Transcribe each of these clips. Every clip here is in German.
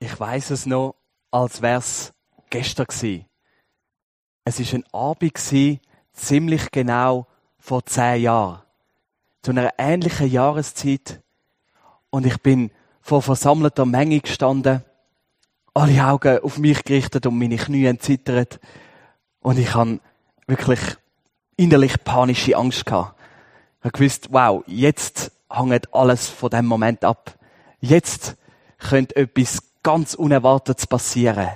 Ich weiss es noch, als wär's gestern gewesen. Es war ein Abend gewesen, ziemlich genau vor 10 Jahren. Zu einer ähnlichen Jahreszeit. Und ich bin vor versammelter Menge gestanden, alle Augen auf mich gerichtet und meine Knie entzittert. Und ich hatte wirklich innerlich panische Angst gehabt. Ich habe gewusst, wow, jetzt hängt alles von dem Moment ab. Jetzt könnte etwas ganz Unerwartetes passieren.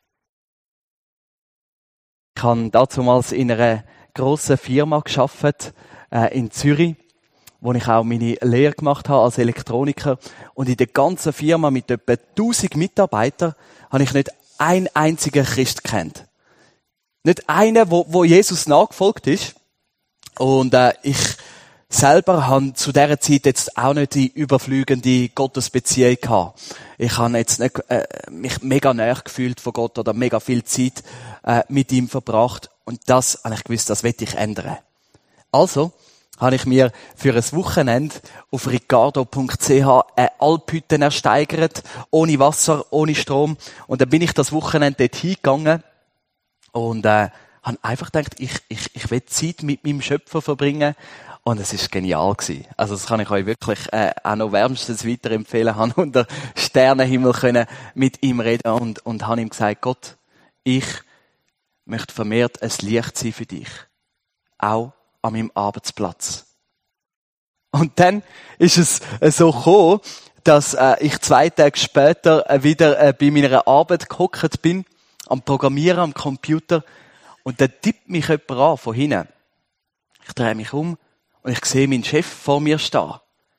Ich habe damals in einer grossen Firma gearbeitet, in Zürich, wo ich auch meine Lehre gemacht habe als Elektroniker. Und in der ganzen Firma mit etwa 1000 Mitarbeitern habe ich nicht einen einzigen Christ gekannt. Nicht einen, wo Jesus nachgefolgt ist. Und ich selber habe zu dieser Zeit jetzt auch nicht die überflügende Gottesbeziehung gehabt. Ich habe jetzt nicht mich mega nahe gefühlt von Gott oder mega viel Zeit mit ihm verbracht. Und das habe ich gewusst, das will ich ändern. Also habe ich mir für ein Wochenende auf ricardo.ch eine Alphütte ersteigert, ohne Wasser, ohne Strom. Und dann bin ich das Wochenende dort hingegangen und habe einfach gedacht, ich will Zeit mit meinem Schöpfer verbringen. Und es ist genial gewesen. Also das kann ich euch wirklich auch noch wärmstens weiterempfehlen. Ich habe unter Sternenhimmel können mit ihm reden und habe ihm gesagt, Gott, ich möchte vermehrt ein Licht sein für dich. Auch an meinem Arbeitsplatz. Und dann ist es so gekommen, dass ich 2 Tage später wieder bei meiner Arbeit gehockt bin, am Programmieren, am Computer. Und dann tippt mich jemand an von hinten. Ich drehe mich um und ich sehe meinen Chef vor mir stehen.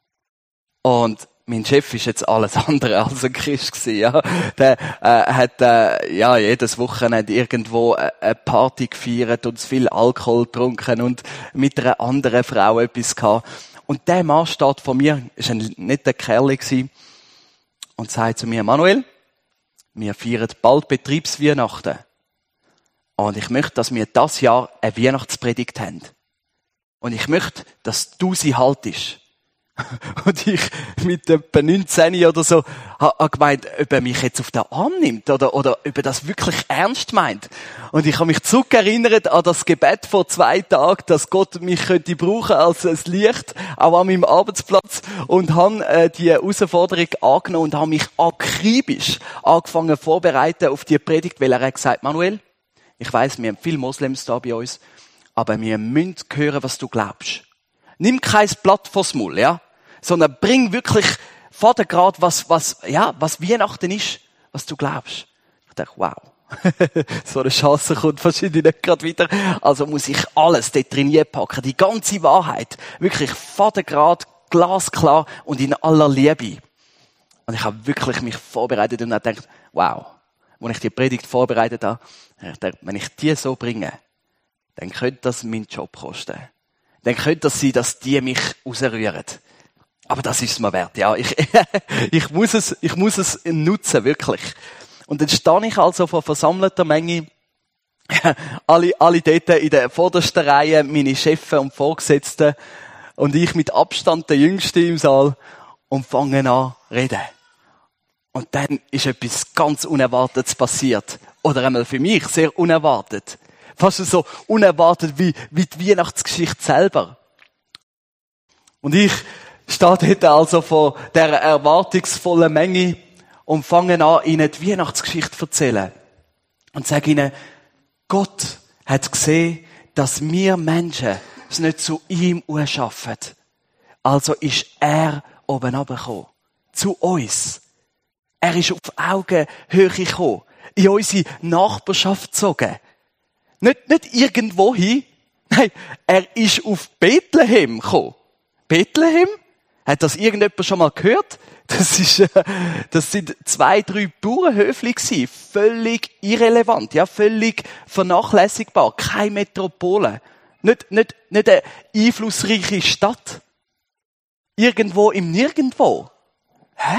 Und mein Chef ist jetzt alles andere als ein Christ gewesen, ja. Der hat jedes Wochenende irgendwo eine Party gefeiert und viel Alkohol getrunken und mit einer anderen Frau etwas gehabt. Und der Mann steht vor mir, ist ein netter Kerl gewesen, und sagt zu mir, Manuel, wir feiern bald Betriebsweihnachten. Und ich möchte, dass wir das Jahr eine Weihnachtspredigt haben. Und ich möchte, dass du sie haltest. Und ich mit etwa 19 oder so habe gemeint, ob er mich jetzt auf den Arm nimmt oder ob er das wirklich ernst meint. Und ich habe mich zurückerinnert an das Gebet vor 2 Tagen, dass Gott mich könnte brauchen als ein Licht, auch an meinem Arbeitsplatz, und habe die Herausforderung angenommen und habe mich akribisch angefangen vorbereiten auf die Predigt, weil er hat gesagt, Manuel, ich weiss, wir haben viele Moslems da bei uns, aber wir müssen hören, was du glaubst. Nimm kein Blatt vors Maul, ja? Sondern bring wirklich vor der Grad, was Weihnachten ist, was du glaubst. Ich dachte, wow. So eine Chance kommt wahrscheinlich nicht gerade wieder. Also muss ich alles dort drin packen. Die ganze Wahrheit. Wirklich vor der Grad, glasklar und in aller Liebe. Und ich habe wirklich mich vorbereitet und habe gedacht, wow. Als ich die Predigt vorbereitet habe, ich dachte, wenn ich die so bringe, dann könnte das meinen Job kosten. Dann könnte das sein, dass die mich rausrühren. Aber das ist es mir wert, ja. Ich muss es nutzen, wirklich. Und dann stehe ich also vor versammelter Menge, alle dort in der vordersten Reihe, meine Chefs und Vorgesetzten, und ich mit Abstand der Jüngste im Saal, und fange an zu reden. Und dann ist etwas ganz Unerwartetes passiert. Oder einmal für mich sehr unerwartet. Fast so unerwartet wie die Weihnachtsgeschichte selber. Und ich stehe dort also vor der erwartungsvollen Menge und fange an, ihnen die Weihnachtsgeschichte zu erzählen. Und sage ihnen, Gott hat gesehen, dass wir Menschen es nicht zu ihm schaffen. Also ist er oben runtergekommen. Zu uns. Er ist auf Augenhöhe gekommen. In unsere Nachbarschaft gezogen. Nicht irgendwo hin. Nein, er ist auf Bethlehem gekommen. Bethlehem? Hat das irgendjemand schon mal gehört? Das sind 2, 3 Bauernhöfli gewesen. Völlig irrelevant, ja, völlig vernachlässigbar. Keine Metropole. Nicht eine einflussreiche Stadt. Irgendwo im Nirgendwo. Hä?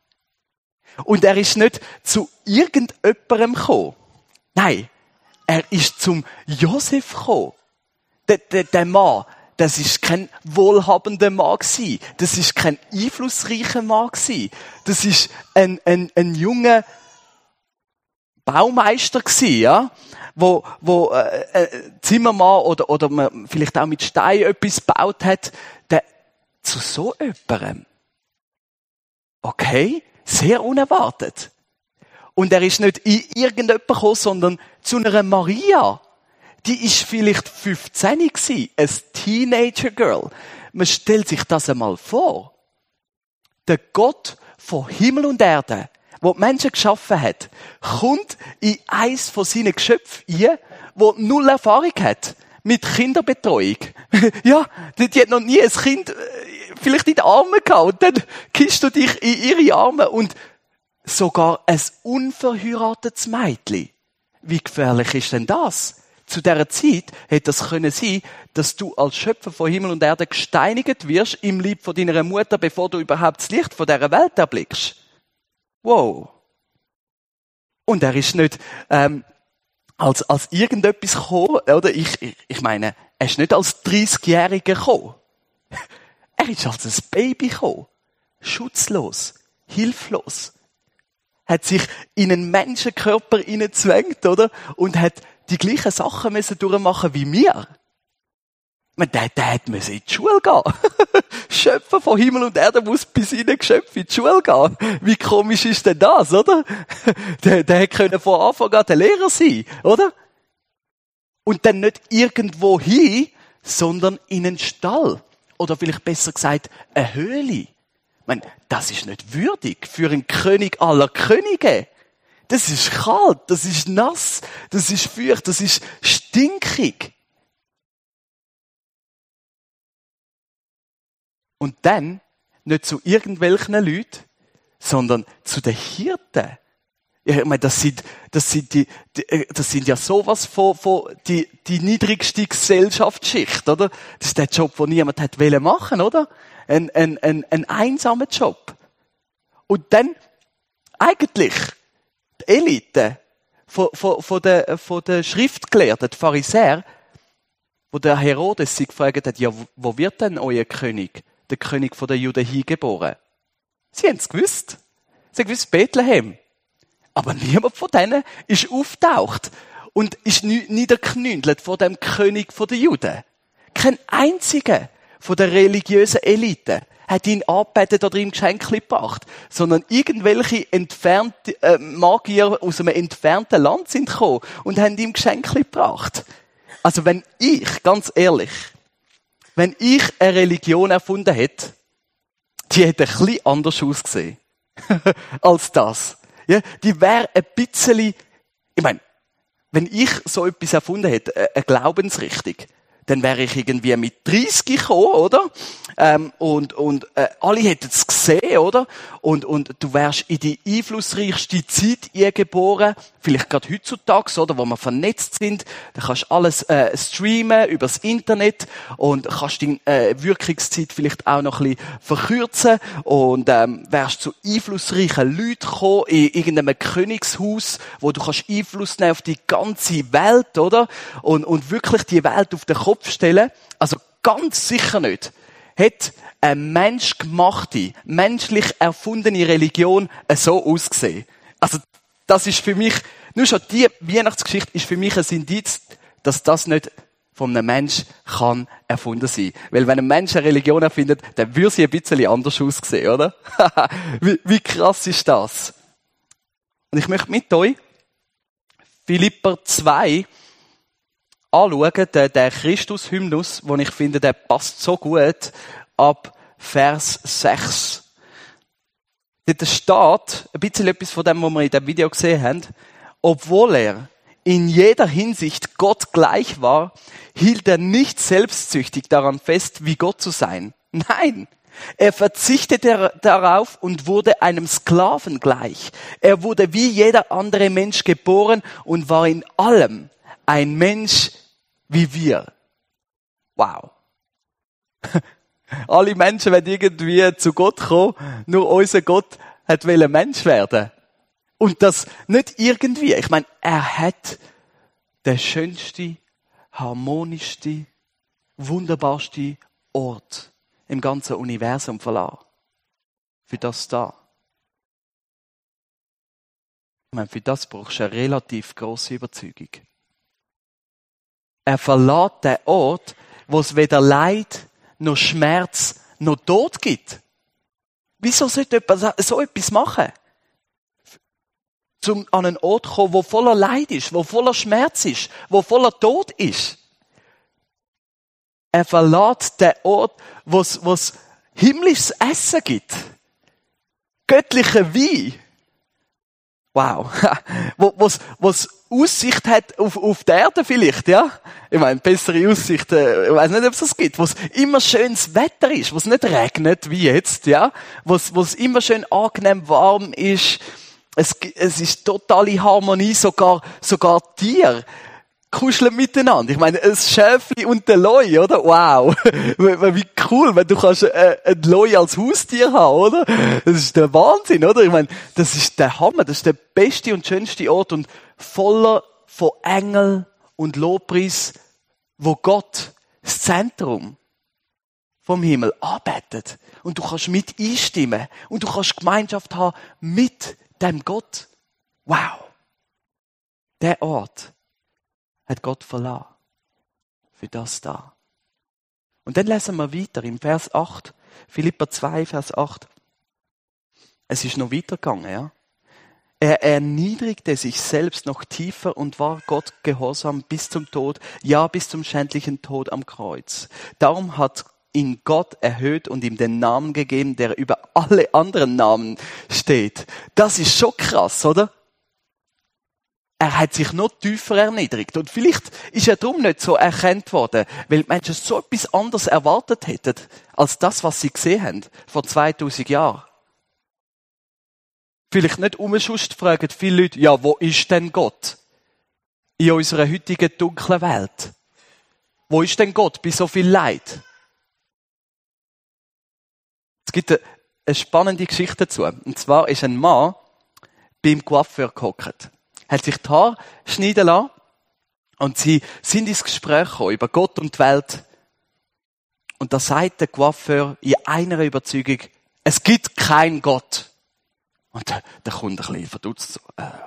Und er ist nicht zu irgendjemandem gekommen. Nein. Er ist zum Josef gekommen. Der Mann, das ist kein wohlhabender Mann gewesen. Das ist kein einflussreicher Mann gewesen. Das ist ein junger Baumeister gewesen, ja, wo Zimmermann oder man vielleicht auch mit Stein etwas gebaut hat, der zu so jemandem. Okay, sehr unerwartet. Und er ist nicht in irgendjemanden gekommen, sondern zu einer Maria. Die ist vielleicht 15 gewesen, ein Teenager Girl. Man stellt sich das einmal vor. Der Gott von Himmel und Erde, der die Menschen geschaffen hat, kommt in eins von seinen Geschöpfen ein, der null Erfahrung hat mit Kinderbetreuung. Ja, die hat noch nie ein Kind vielleicht in den Armen gehabt und dann kischst du dich in ihre Arme und sogar ein unverheiratetes Mädchen. Wie gefährlich ist denn das? Zu dieser Zeit hätte das können sein, dass du als Schöpfer von Himmel und Erde gesteinigt wirst im Leib von deiner Mutter, bevor du überhaupt das Licht von dieser Welt erblickst. Wow. Und er ist nicht als irgendetwas gekommen, oder? Ich meine, er ist nicht als 30-Jähriger gekommen. Er ist als ein Baby gekommen. Schutzlos, hilflos. Hat sich in einen Menschenkörper hineingezwängt, oder? Und hat die gleichen Sachen müssen durchmachen wie wir. Der hat müssen in die Schule gehen. Schöpfer von Himmel und Erde muss bei seinen Geschöpfen in die Schule gehen. Wie komisch ist denn das, oder? Der hätte von Anfang an der Lehrer sein, oder? Und dann nicht irgendwo hin, sondern in einen Stall. Oder vielleicht besser gesagt, eine Höhle. Ich meine, das ist nicht würdig für einen König aller Könige. Das ist kalt, das ist nass, das ist feucht, das ist stinkig. Und dann nicht zu irgendwelchen Leuten, sondern zu den Hirten. Ich meine, das sind ja sowas von die niedrigste Gesellschaftsschicht, oder? Das ist der Job, den niemand hat machen, oder? Ein einsamer Job. Und dann eigentlich die Elite von der Schriftgelehrten, die Pharisäer, wo der Herodes sie gefragt hat, ja, wo wird denn euer König, der König von der Juden, hingeboren? Sie haben es gewusst. Sie haben gewusst, Bethlehem. Aber niemand von denen ist auftaucht und ist niederknündelt vor dem König von der Juden. Kein einziger von der religiösen Elite hat ihn angebetet oder ihm Geschenke gebracht, sondern irgendwelche entfernte Magier aus einem entfernten Land sind gekommen und haben ihm Geschenke gebracht. Also ganz ehrlich, wenn ich eine Religion erfunden hätte, die hätte ein bisschen anders ausgesehen als das. Ja, die wäre ein bisschen, ich meine, wenn ich so etwas erfunden hätte, eine Glaubensrichtung, dann wäre ich irgendwie mit 30 gekommen, oder? Und alle hätten es gesehen, oder? Und du wärst in die einflussreichste Zeit geboren, vielleicht gerade heutzutage, oder? Wo wir vernetzt sind. Da kannst du alles streamen übers Internet und kannst deine Wirkungszeit vielleicht auch noch ein bisschen verkürzen und wärst zu einflussreichen Leuten gekommen in irgendeinem Königshaus, wo du kannst Einfluss nehmen auf die ganze Welt, oder? Und wirklich die Welt auf den Kopf stellen. Also ganz sicher nicht hat eine menschgemachte, menschlich erfundene Religion so ausgesehen. Also das ist für mich, nur schon die Weihnachtsgeschichte ist für mich ein Indiz, dass das nicht von einem Mensch kann erfunden sein. Weil wenn ein Mensch eine Religion erfindet, dann würde sie ein bisschen anders aussehen, oder? wie krass ist das? Und ich möchte mit euch Philipper 2 anschauen, der Christus-Hymnus, wo ich finde, der passt so gut ab Vers 6. Dort steht ein bisschen etwas von dem, was wir in dem Video gesehen haben. Obwohl er in jeder Hinsicht Gott gleich war, hielt er nicht selbstsüchtig daran fest, wie Gott zu sein. Nein, er verzichtete darauf und wurde einem Sklaven gleich. Er wurde wie jeder andere Mensch geboren und war in allem ein Mensch wie wir. Wow. Alle Menschen wollen irgendwie zu Gott kommen, nur unser Gott wollte Mensch werden. Und das nicht irgendwie. Ich meine, er hat den schönsten, harmonischsten, wunderbarste Ort im ganzen Universum verlassen. Für das da. Ich meine, für das brauchst du eine relativ grosse Überzeugung. Er verlässt den Ort, wo es weder Leid, noch Schmerz, noch Tod gibt. Wieso sollte jemand so etwas machen? Zum an einen Ort zu kommen, wo voller Leid ist, wo voller Schmerz ist, wo voller Tod ist. Er verlässt den Ort, wo es himmlisches Essen gibt. Göttliche Wein. Wow. wo es Aussicht hat auf die Erde vielleicht, ja? Ich meine, bessere Aussicht, ich weiß nicht, ob es das gibt. Wo es immer schönes Wetter ist, wo es nicht regnet wie jetzt, ja? Wo es immer schön angenehm warm ist. Es ist totale Harmonie, sogar Tiere kuscheln miteinander. Ich meine, ein Schäfli und der Leu, oder? Wow. Wie cool, wenn du kannst ein Leu als Haustier haben, oder? Das ist der Wahnsinn, oder? Ich meine, das ist der Hammer, das ist der beste und schönste Ort und voller von Engel und Lobpreis, wo Gott, das Zentrum vom Himmel, arbeitet. Und du kannst mit einstimmen und du kannst Gemeinschaft haben mit dem Gott. Wow. Der Ort hat Gott verlassen. Für das da. Und dann lesen wir weiter im Vers 8. Philipper 2, Vers 8. Es ist noch weitergegangen, ja. Er erniedrigte sich selbst noch tiefer und war Gott gehorsam bis zum Tod, ja, bis zum schändlichen Tod am Kreuz. Darum hat ihn Gott erhöht und ihm den Namen gegeben, der über alle anderen Namen steht. Das ist schon krass, oder? Er hat sich noch tiefer erniedrigt. Und vielleicht ist er darum nicht so erkannt worden, weil die Menschen so etwas anderes erwartet hätten, als das, was sie gesehen haben, vor 2000 Jahren. Vielleicht nicht umschust fragen viele Leute, ja, wo ist denn Gott? In unserer heutigen dunklen Welt. Wo ist denn Gott bei so viel Leid? Es gibt eine spannende Geschichte dazu. Und zwar ist ein Mann beim Coiffeur gehockt. Hat sich die Haare schneiden lassen und sie sind ins Gespräch gekommen über Gott und die Welt. Und da sagt der Coiffeur in einer Überzeugung, es gibt keinen Gott. Und der Kunde ein bisschen verdutzt.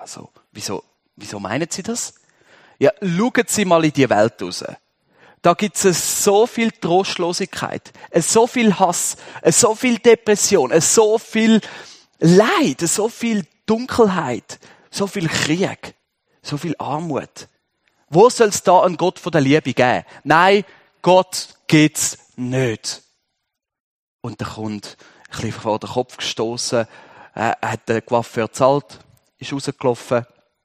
Wieso meinen Sie das? Ja, schauen Sie mal in die Welt raus. Da gibt es so viel Trostlosigkeit, so viel Hass, so viel Depression, so viel Leid, so viel Dunkelheit. So viel Krieg, so viel Armut. Wo soll es da einen Gott von der Liebe geben? Nein, Gott gibt's nicht. Und der Kunde, ein bisschen vor den Kopf gestoßen, hat den Coiffeur gezahlt, ist rausgelaufen.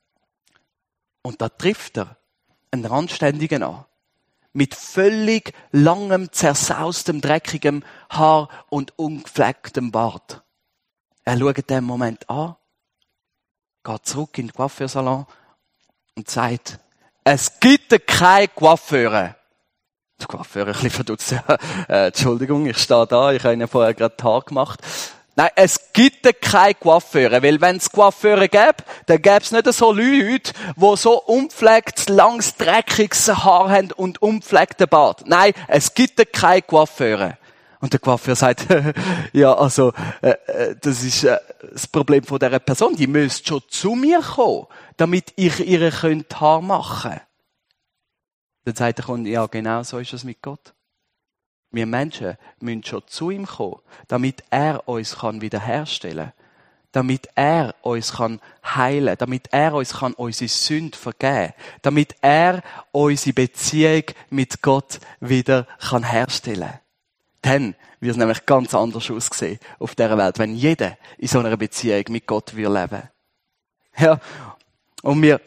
Und da trifft er einen Randständigen an. Mit völlig langem, zersaustem, dreckigem Haar und ungeflecktem Bart. Er schaut den Moment an, geht zurück in den Coiffeursalon und sagt, es gibt keine Coiffeure. Der Coiffeur ein bisschen verdutzt. Entschuldigung, ich stehe da, ich habe Ihnen vorher gerade die Haare gemacht. Nein, es gibt keine Coiffeure, weil wenn es Coiffeure gäbe, dann gäbe es nicht so Leute, die so unpflegtes, langes, dreckiges Haar haben und unpflegten Bart. Nein, es gibt keine Coiffeure. Und der Coiffeur sagt, ja, also, das ist das Problem von dieser Person. Die müsste schon zu mir kommen, damit ich ihr die Haare machen könnte. Dann sagt der Kunde, ja, genau so ist es mit Gott. Wir Menschen müssen schon zu ihm kommen, damit er uns wiederherstellen kann. Damit er uns heilen kann. Damit er uns unsere Sünde vergeben kann. Damit er unsere Beziehung mit Gott wieder herstellen kann. Dann wird es nämlich ganz anders aussehen auf dieser Welt, wenn jeder in so einer Beziehung mit Gott leben will. Ja, und wir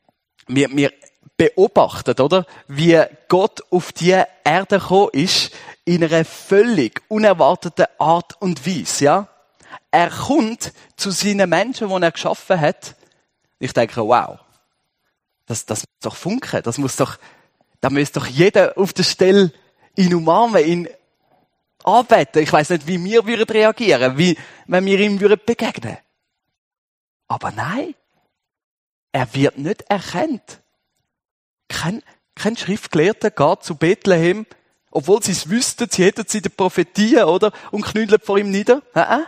beobachtet, oder? Wie Gott auf die Erde gekommen ist, in einer völlig unerwarteten Art und Weise, ja? Er kommt zu seinen Menschen, die er geschaffen hat. Ich denke, wow. Das muss doch funken. Da muss doch jeder auf der Stelle ihn umarmen, ihn anbeten. Ich weiss nicht, wie wir reagieren würden, wie, wenn wir ihm begegnen würden. Aber nein. Er wird nicht erkannt. Kein Schriftgelehrter geht zu Bethlehem Obwohl sie es wüssten, sie hätten sie der Prophetie, oder? Und knüdeln vor ihm nieder.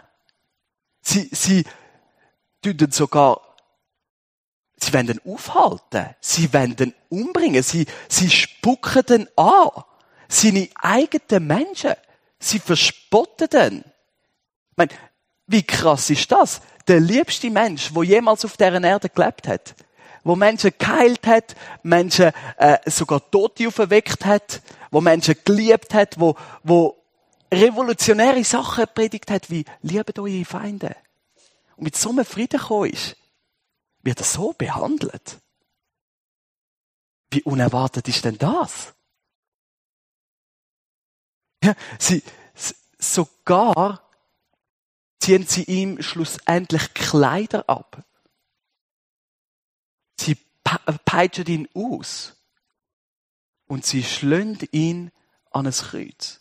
Sie wollen sogar, sie wollen ihn aufhalten. Sie wollen ihn umbringen. Sie spucken ihn an. Seine eigenen Menschen. Sie verspotten ihn. Ich meine, wie krass ist das? Der liebste Mensch, der jemals auf dieser Erde gelebt hat. Wo Menschen geheilt hat, Menschen sogar Tote auferweckt hat, wo Menschen geliebt hat, wo revolutionäre Sachen predigt hat, wie liebet eure Feinde. Und mit so einem Frieden gekommen ist, wird er so behandelt. Wie unerwartet ist denn das? Ja, sogar ziehen sie ihm schlussendlich Kleider ab. Sie peitschen ihn aus. Und sie schlönd ihn an ein Kreuz.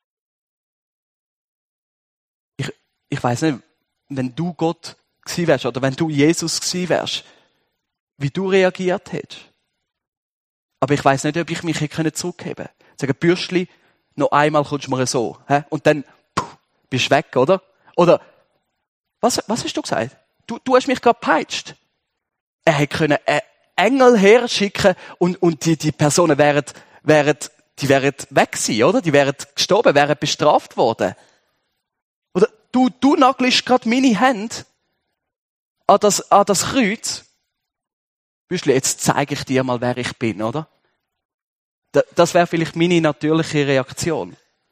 Ich weiss nicht, wenn du Gott gewesen wärst oder wenn du Jesus gewesen wärst, wie du reagiert hättest. Aber ich weiss nicht, ob ich mich hätte zurückheben können. Sagen, Bürschli, noch einmal kommst du mir so. Und dann bist du weg, oder? Oder, was hast du gesagt? Du hast mich gerade gepeitscht. Er hätte können einen Engel herschicken und die Personen wären weg gewesen, oder? Die wären gestorben, wären bestraft worden. Oder du nagelst gerade meine Hände an das Kreuz. Büschli, jetzt zeige ich dir mal, wer ich bin, oder? Das wäre vielleicht meine natürliche Reaktion.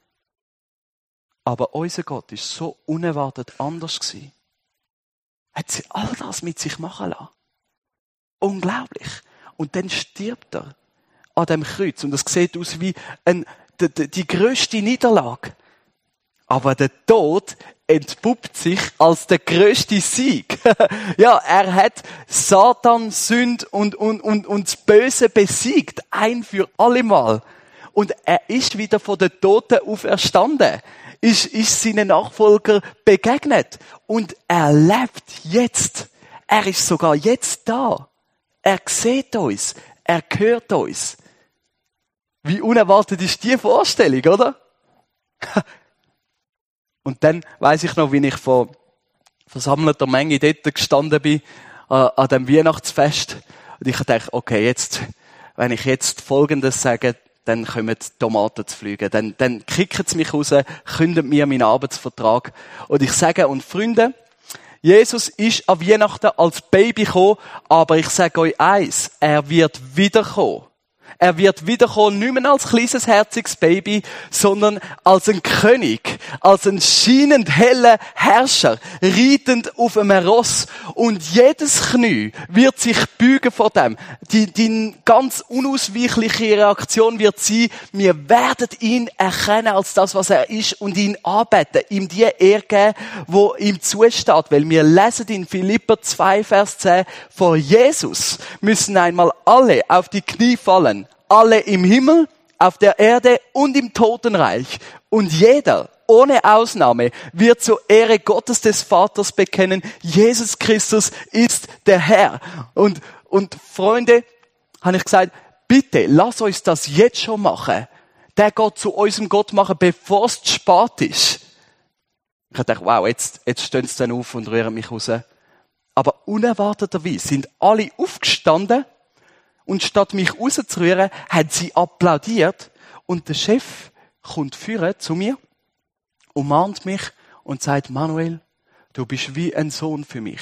Aber unser Gott ist so unerwartet anders gewesen. Hat sie all das mit sich machen lassen. Unglaublich. Und dann stirbt er an dem Kreuz. Und das sieht aus wie die grösste Niederlage. Aber der Tod entpuppt sich als der grösste Sieg. Ja, er hat Satan, Sünde und das Böse besiegt. Ein für alle Mal. Und er ist wieder von den Toten auferstanden. Ist seinen Nachfolger begegnet. Und er lebt jetzt. Er ist sogar jetzt da. Er sieht uns. Er hört uns. Wie unerwartet ist die Vorstellung, oder? Und dann weiss ich noch, wie ich vor versammelter Menge dort gestanden bin, an dem Weihnachtsfest. Und ich dachte, okay, jetzt, wenn ich jetzt Folgendes sage, dann kommen die Tomaten zu fliegen. Dann kicken sie mich raus, kündigen mir meinen Arbeitsvertrag. Und ich sage, und Freunde, Jesus ist an Weihnachten als Baby gekommen, aber ich sage euch eins, er wird wiederkommen. Er wird wiederkommen, nicht mehr als kleines, herziges Baby, sondern als ein König, als ein scheinend heller Herrscher, reitend auf einem Ross. Und jedes Knie wird sich beugen vor dem. Die ganz unausweichliche Reaktion wird sein, wir werden ihn erkennen als das, was er ist und ihn anbeten, ihm die Ehre geben, wo ihm zusteht. Weil wir lesen in Philipper 2, Vers 10, vor Jesus müssen einmal alle auf die Knie fallen. Alle im Himmel, auf der Erde und im Totenreich. Und jeder, ohne Ausnahme, wird zur Ehre Gottes des Vaters bekennen, Jesus Christus ist der Herr. Und Freunde, habe ich gesagt, bitte, lass uns das jetzt schon machen. Der Gott zu unserem Gott machen, bevor es zu spät ist. Ich dachte, wow, jetzt stehen sie dann auf und rühren mich raus. Aber unerwarteterweise sind alle aufgestanden. Und statt mich rauszurühren, hat sie applaudiert. Und der Chef kommt führen zu mir, umarmt mich und sagt, Manuel, du bist wie ein Sohn für mich.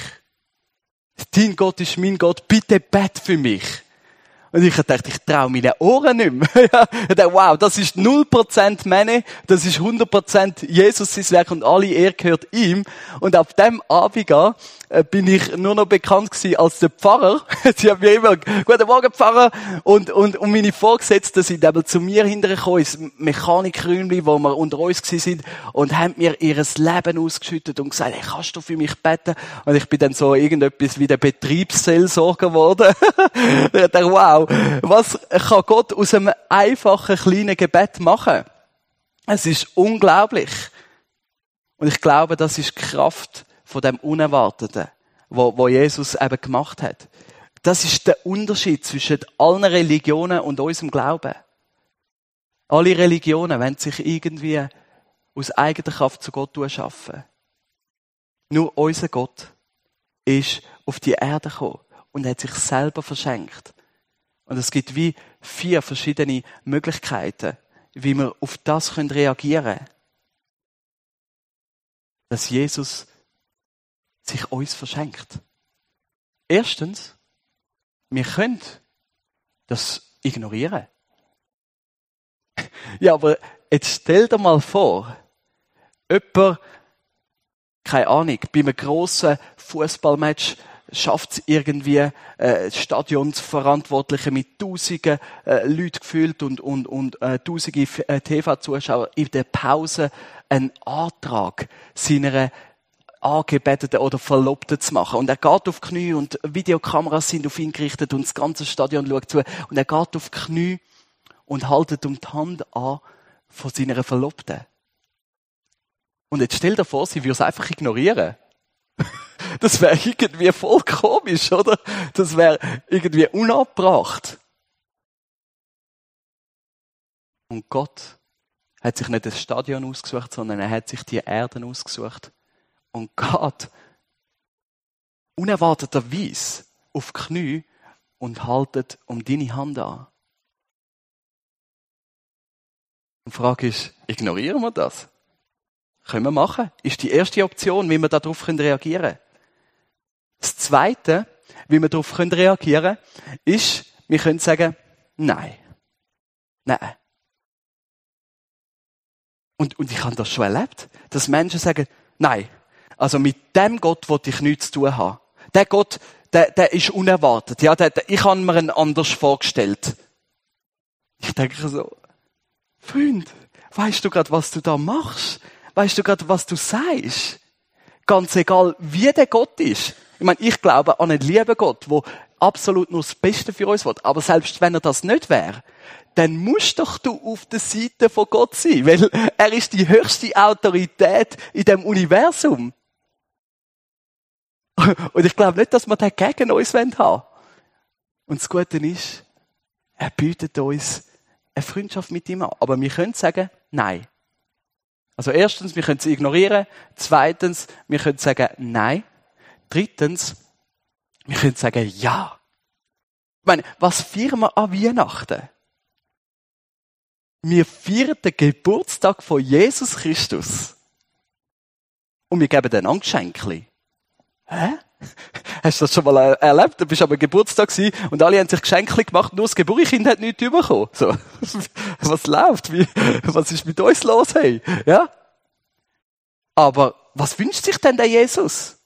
Dein Gott ist mein Gott, bitte bet für mich. Und ich dachte, ich traue meinen Ohren nicht mehr. Ich dachte, wow, das ist 0% Männer, das ist 100% Jesus sein Werk und alle Ehre gehört ihm. Und ab dem Abend an bin ich nur noch bekannt gewesen als der Pfarrer. Sie haben mir immer, guten Morgen Pfarrer. Und meine Vorgesetzten sind eben zu mir hintergekommen, ins Mechanikräumchen, wo wir unter uns gewesen sind, und haben mir ihres Leben ausgeschüttet und gesagt, hey, kannst du für mich beten? Und ich bin dann so irgendetwas wie der Betriebsseelsorger geworden. Ich dachte, wow, was kann Gott aus einem einfachen, kleinen Gebet machen? Es ist unglaublich. Und ich glaube, das ist die Kraft von dem Unerwarteten, wo Jesus eben gemacht hat. Das ist der Unterschied zwischen allen Religionen und unserem Glauben. Alle Religionen wollen sich irgendwie aus eigener Kraft zu Gott schaffen. Nur unser Gott ist auf die Erde gekommen und hat sich selber verschenkt. Und es gibt wie 4 verschiedene Möglichkeiten, wie wir auf das reagieren können. Dass Jesus sich uns verschenkt. Erstens, wir können das ignorieren. Ja, aber jetzt stell dir mal vor, jemand, keine Ahnung, bei einem grossen Fußballmatch schafft es irgendwie, Stadionsverantwortliche mit Tausenden Leuten gefüllt und Tausende TV-Zuschauer in der Pause einen Antrag seiner Angebeteten oder Verlobten zu machen. Und er geht auf die Knie und Videokameras sind auf ihn gerichtet und das ganze Stadion schaut zu. Und er geht auf die Knie und haltet um die Hand an von seiner Verlobten. Und jetzt stell dir vor, sie würde es einfach ignorieren. Das wäre irgendwie voll komisch, oder? Das wäre irgendwie unabgebracht. Und Gott hat sich nicht das Stadion ausgesucht, sondern er hat sich die Erden ausgesucht. Und Gott unerwarteterweise auf die Knie und haltet um deine Hand an. Und die Frage ist, ignorieren wir das? Können wir machen. Ist die erste Option, wie wir darauf reagieren können. Das Zweite, wie wir darauf reagieren können, ist, wir können sagen, nein. Nein. Und ich habe das schon erlebt, dass Menschen sagen, nein, also mit dem Gott will ich nichts zu tun haben. Der Gott, der ist unerwartet. Ja, ich habe mir einen anders vorgestellt. Ich denke so, Freund, weißt du gerade, was du da machst? Weißt du gerade, was du sagst? Ganz egal, wie der Gott ist. Ich meine, ich glaube an einen lieben Gott, der absolut nur das Beste für uns will. Aber selbst wenn er das nicht wäre, dann musst doch du auf der Seite von Gott sein, weil er ist die höchste Autorität in dem Universum. Und ich glaube nicht, dass wir den gegen uns haben wollen. Und das Gute ist, er bietet uns eine Freundschaft mit ihm an. Aber wir können sagen, nein. Also erstens, wir können es ignorieren. Zweitens, wir können sagen, nein. Drittens, wir können sagen, ja. Ich meine, was feiern wir an Weihnachten? Wir feiern den Geburtstag von Jesus Christus. Und wir geben dann ein Geschenkli. Hä? Hast du das schon mal erlebt? Du bist am Geburtstag gewesen und alle haben sich Geschenke gemacht, nur das Geburtskind hat nichts bekommen. So. Was läuft? Was ist mit uns los, hey? Ja? Aber was wünscht sich denn der Jesus?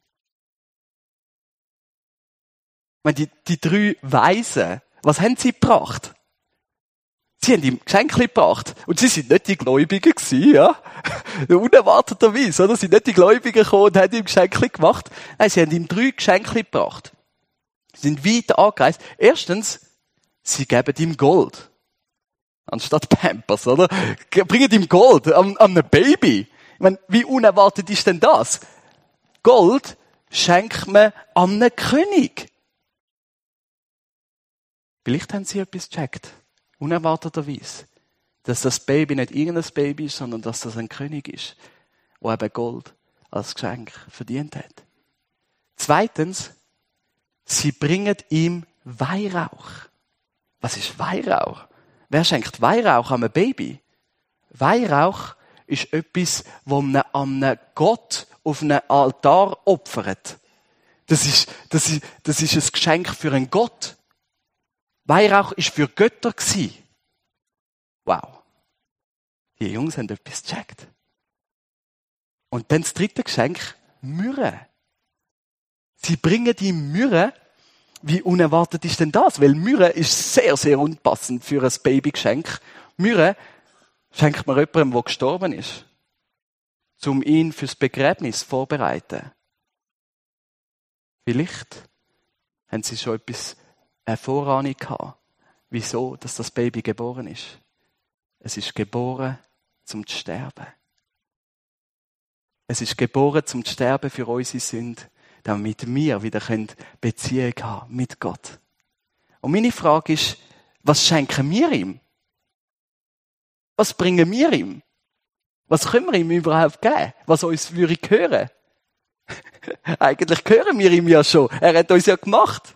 Ich meine, die 3 Weisen, was haben sie gebracht? Sie haben ihm Geschenke gebracht. Und sie sind nicht die Gläubigen gewesen, ja? Unerwarteterweise, oder? Sie sind nicht die Gläubigen gekommen und haben ihm Geschenke gemacht. Nein, sie haben ihm 3 Geschenke gebracht. Sie sind weit angereist. Erstens, sie geben ihm Gold. Anstatt Pampers, oder? Bringen ihm Gold an einem Baby. Ich meine, wie unerwartet ist denn das? Gold schenkt man an einen König. Vielleicht haben sie etwas gecheckt. Unerwarteterweise. Dass das Baby nicht irgendein Baby ist, sondern dass das ein König ist, der eben Gold als Geschenk verdient hat. Zweitens, sie bringen ihm Weihrauch. Was ist Weihrauch? Wer schenkt Weihrauch an ein Baby? Weihrauch ist etwas, wo man an einen Gott auf einem Altar opfert. Das ist ein Geschenk für einen Gott. Weihrauch ist für Götter gewesen. Wow. Die Jungs haben etwas gecheckt. Und dann das dritte Geschenk, Myrrhe. Sie bringen die Myrrhe. Wie unerwartet ist denn das? Weil Myrrhe ist sehr, sehr unpassend für ein Babygeschenk. Myrrhe schenkt man jemandem, der gestorben ist, um ihn fürs Begräbnis vorzubereiten. Vielleicht haben sie schon etwas Vorahnung gehabt, wieso, dass das Baby geboren ist. Es ist geboren, zum zu sterben. Es ist geboren, zum zu sterben für unsere Sünde, damit wir wieder Beziehung haben mit Gott. Und meine Frage ist, was schenken wir ihm? Was bringen wir ihm? Was können wir ihm überhaupt geben? Was uns würde gehören? Eigentlich gehören wir ihm ja schon. Er hat uns ja gemacht.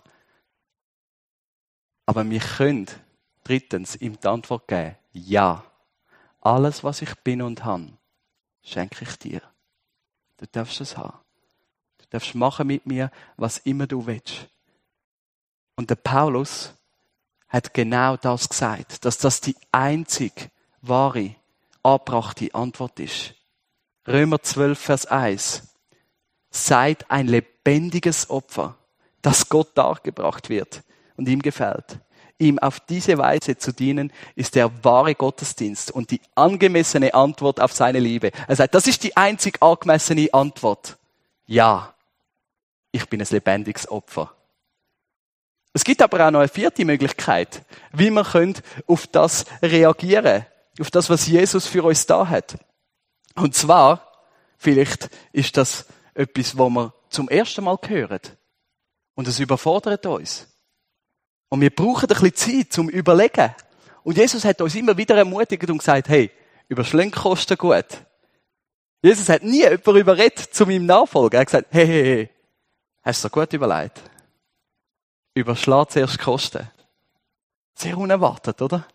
Aber wir können drittens ihm die Antwort geben. Ja. Alles, was ich bin und habe, schenke ich dir. Du darfst es haben. Du darfst machen mit mir, was immer du willst. Und der Paulus hat genau das gesagt, dass das die einzig wahre, angebrachte Antwort ist. Römer 12, Vers 1. Seid ein lebendiges Opfer, das Gott dargebracht wird und ihm gefällt. Ihm auf diese Weise zu dienen, ist der wahre Gottesdienst und die angemessene Antwort auf seine Liebe. Er sagt, das ist die einzig angemessene Antwort. Ja, ich bin ein lebendiges Opfer. Es gibt aber auch noch eine vierte Möglichkeit, wie wir auf das reagieren können, auf das, was Jesus für uns da hat. Und zwar, vielleicht ist das etwas, was wir zum ersten Mal hören. Und es überfordert uns. Und wir brauchen ein bisschen Zeit zum Überlegen. Und Jesus hat uns immer wieder ermutigt und gesagt, hey, überschlägt Kosten gut. Jesus hat nie jemanden überredet zu meinem Nachfolger. Er hat gesagt, hey, hast du dir gut überlegt? Überschlag zuerst Kosten. Sehr unerwartet, oder?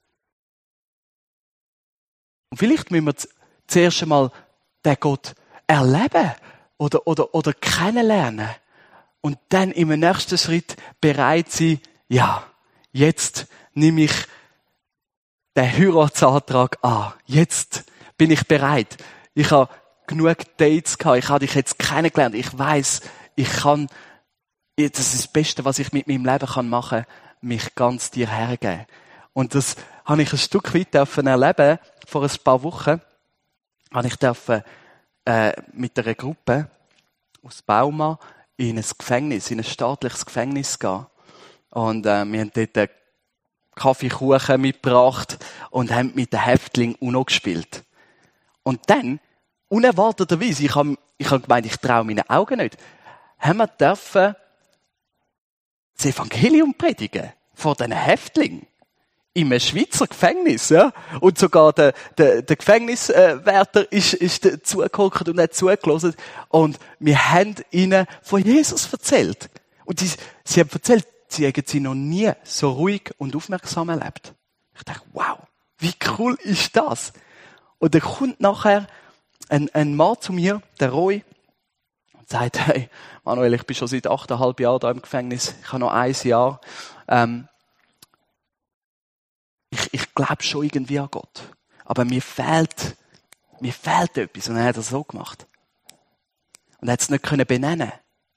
Und vielleicht müssen wir zuerst einmal den Gott erleben oder kennenlernen. Und dann im nächsten Schritt bereit sein, ja, jetzt nehme ich den Heiratsantrag an. Jetzt bin ich bereit. Ich habe genug Dates gehabt. Ich habe dich jetzt kennengelernt. Ich weiss, das ist das Beste, was ich mit meinem Leben machen kann, mich ganz dir hergeben. Und das habe ich ein Stück weit erleben. Vor ein paar Wochen habe ich mit einer Gruppe aus Bauma in ein Gefängnis, in ein staatliches Gefängnis gehen. Und wir haben dort Kaffeekuchen mitgebracht und haben mit den Häftlingen UNO gespielt. Und dann, unerwarteterweise, ich habe gemeint, ich traue meinen Augen nicht, haben wir dürfen das Evangelium predigen vor diesen Häftlingen. In einem Schweizer Gefängnis, ja. Und sogar der Gefängniswärter ist zugehockt und hat zugelassen. Und wir haben ihnen von Jesus erzählt. Und sie haben erzählt, sie hätten sie noch nie so ruhig und aufmerksam erlebt. Ich dachte, wow, wie cool ist das? Und dann kommt nachher ein Mann zu mir, der Roy, und sagt, hey, Manuel, ich bin schon seit 8,5 Jahren da im Gefängnis. Ich habe noch 1 Jahr. Ich glaube schon irgendwie an Gott. Aber mir fehlt etwas. Und dann hat er so gemacht. Und er hat es nicht benennen.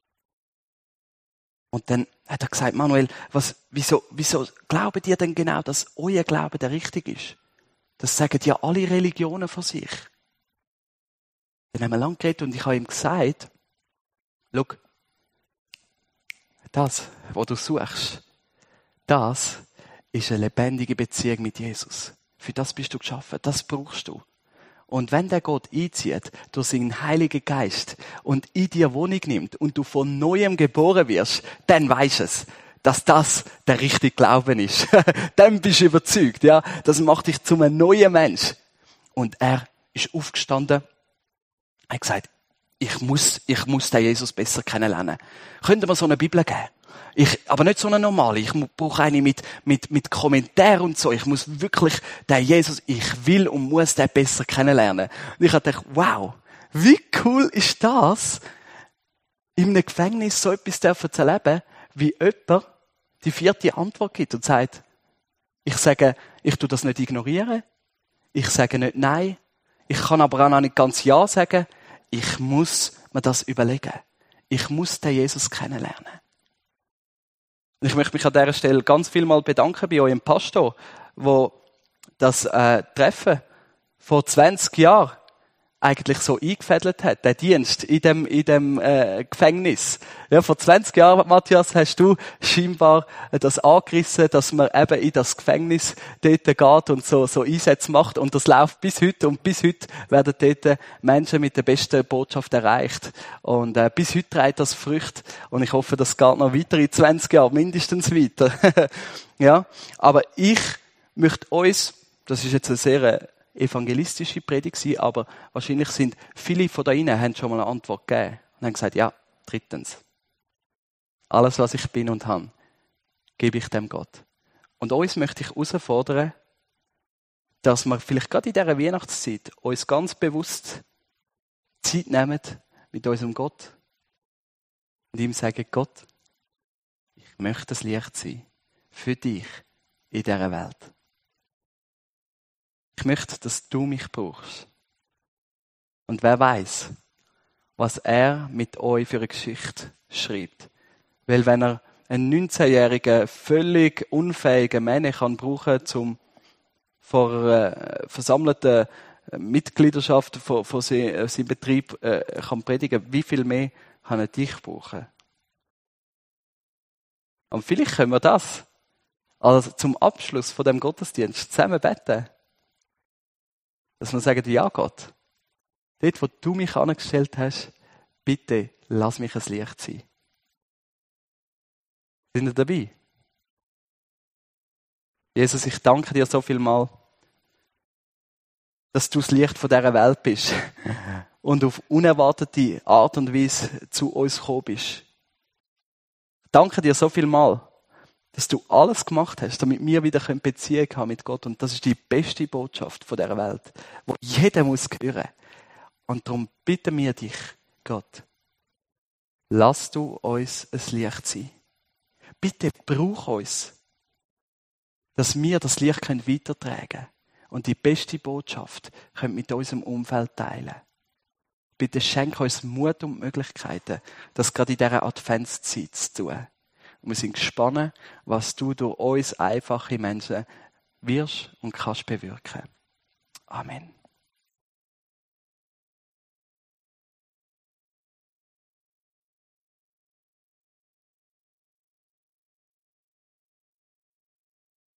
Und dann hat er gesagt, Manuel, wieso glaubt ihr denn genau, dass euer Glaube der richtig ist? Das sagen ja alle Religionen von sich. Dann haben wir lange geredet und ich habe ihm gesagt, schau, das, was du suchst, das ist eine lebendige Beziehung mit Jesus. Für das bist du geschaffen, das brauchst du. Und wenn der Gott einzieht durch seinen Heiligen Geist und in dir Wohnung nimmt und du von Neuem geboren wirst, dann weisst es, dass das der richtige Glauben ist. Dann bist du überzeugt, ja. Das macht dich zu einem neuen Mensch. Und er ist aufgestanden, er hat gesagt, ich muss den Jesus besser kennenlernen. Könnt ihr mir so eine Bibel geben? Aber nicht so eine normale. Ich brauche eine mit Kommentaren und so. Ich muss wirklich den Jesus, ich will und muss den besser kennenlernen. Und ich habe gedacht, wow, wie cool ist das, in einem Gefängnis so etwas zu erleben, wie jemand die 4. Antwort gibt und sagt, ich tue das nicht ignorieren. Ich sage nicht nein. Ich kann aber auch noch nicht ganz ja sagen. Ich muss mir das überlegen. Ich muss den Jesus kennenlernen. Ich möchte mich an dieser Stelle ganz viel mal bedanken bei eurem Pastor, der das Treffen vor 20 Jahren eigentlich so eingefädelt hat, der Dienst in dem Gefängnis. Ja, vor 20 Jahren, Matthias, hast du scheinbar das angerissen, dass man eben in das Gefängnis dort geht und so Einsätze macht. Und das läuft bis heute. Und bis heute werden dort Menschen mit der besten Botschaft erreicht. Und bis heute trägt das Früchte. Und ich hoffe, das geht noch weiter in 20 Jahren, mindestens weiter. Ja, aber ich möchte uns Das ist jetzt eine sehr evangelistische Predigt gewesen, aber wahrscheinlich sind viele von da Ihnen haben schon mal eine Antwort gegeben und haben gesagt, ja, drittens. Alles, was ich bin und habe, gebe ich dem Gott. Und uns möchte ich herausfordern, dass wir vielleicht gerade in dieser Weihnachtszeit uns ganz bewusst Zeit nehmen mit unserem Gott und ihm sagen, Gott, ich möchte das Licht sein für dich in dieser Welt. Ich möchte, dass du mich brauchst. Und wer weiß, was er mit euch für eine Geschichte schreibt. Weil wenn er einen 19-jährigen, völlig unfähigen Mann kann brauchen, um vor einer versammelten Mitgliedschaft von seinem Betrieb kann predigen, wie viel mehr kann er dich brauchen? Und vielleicht können wir das also zum Abschluss von dem Gottesdienst zusammen beten. Dass wir sagen, ja Gott, dort, wo du mich angestellt hast, bitte lass mich ein Licht sein. Sind ihr dabei? Jesus, ich danke dir so viel mal, dass du das Licht von dieser Welt bist und auf unerwartete Art und Weise zu uns gekommen bist. Ich danke dir so viel mal, dass du alles gemacht hast, damit wir wieder Beziehung haben mit Gott. Und das ist die beste Botschaft von dieser Welt, wo jeder muss hören. Und darum bitten wir dich, Gott, lass du uns ein Licht sein. Bitte brauch uns, dass wir das Licht weitertragen können und die beste Botschaft können mit unserem Umfeld teilen. Bitte schenk uns Mut und Möglichkeiten, das gerade in dieser Adventszeit zu tun. Und wir sind gespannt, was du durch uns einfache Menschen wirst und kannst bewirken. Amen.